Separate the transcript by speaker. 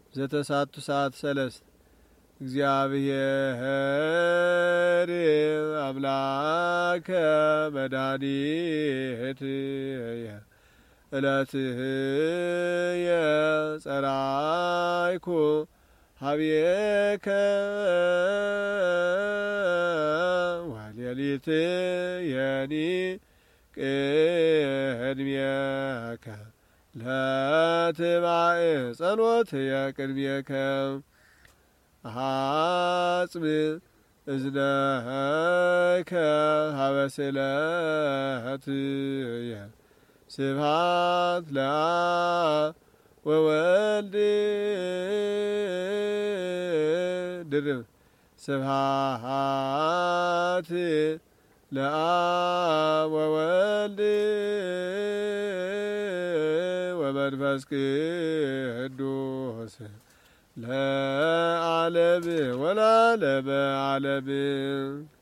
Speaker 1: ዘተሳቱ ሰዓት ሰለስት እግዚአብሔር አምላከ መድኃኒትየ ዕለትየ ጸራይኩ ሀቤከ ወሌሊትየኒ ቅድሜከ ለትባዕ ጸሎትየ ቅድሜከ አጽም እዝነከ ሀበ ስእለትየ ስብሐት ለአብ ወወልድ ድርብ ስብሐት ለአብ ወወልድ ወመንፈስ ቅዱስ ለዓለም ወለዓለመ ዓለም